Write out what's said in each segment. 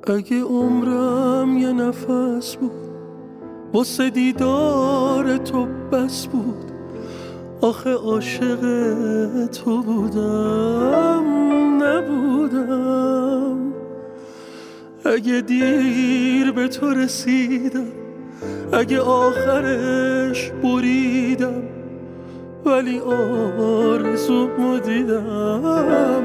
اگه عمرم یه نفس بود واسه دیدار تو بس بود، آخه عاشق تو بودم نبودم. اگه دیر به تو رسیدم، اگه آخرش بریدم، ولی آرزومو دیدم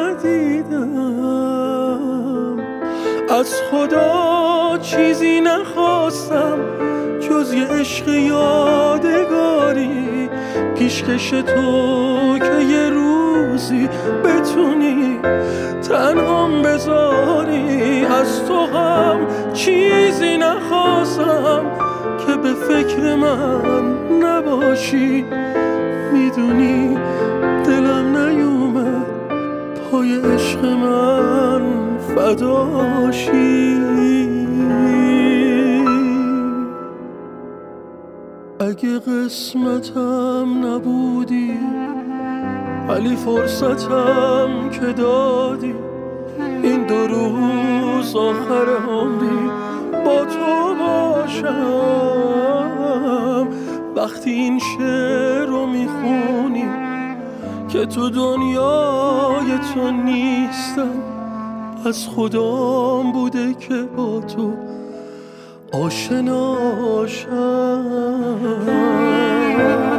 ندیدم. از خدا چیزی نخواستم جز یه عشق یادگاری، پیشکش تو که یه روزی بتونی تنهام بذاری. از تو هم چیزی نخواستم که به فکر من نباشی، میدونی دلم نیومد پای عشق من فداشی. اگه قسمتم نبودی ولی فرصتم که دادی، این 2 روز آخر عمری با تو باشم. وقتی این شعر رو میخونی که تو دنیای تو نیستم، از خدام بوده که با تو آشناشم.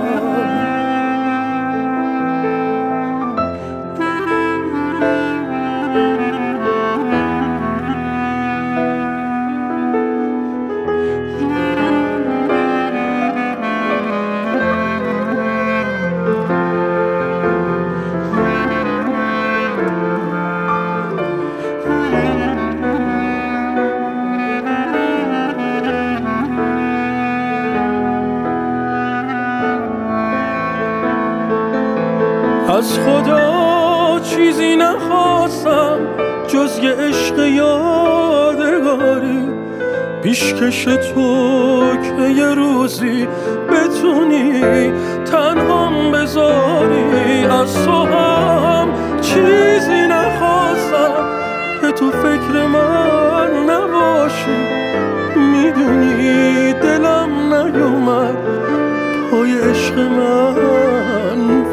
از خدا چیزی نخواستم جز یه عشق یادگاری، پیشکش تو که یه روزی بتونی تنهام بذاری. از تو هم چیزی نخواستم که تو فکر من نباشی، میدونی دلم نیومد پای عشق من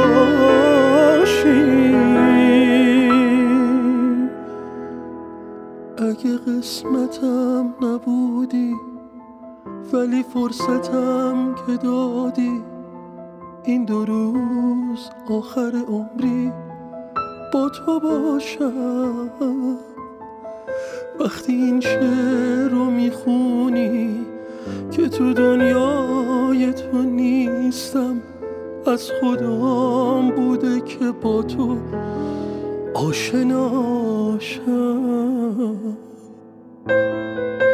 فداشی. اگه قسمتم نبودی ولی فرصتم که دادی، این 2 روز آخر عمری با تو باشم. وقتی این شعر رو میخونی که تو دنیای تو نیستم، از خدام بوده که با تو آشناشم.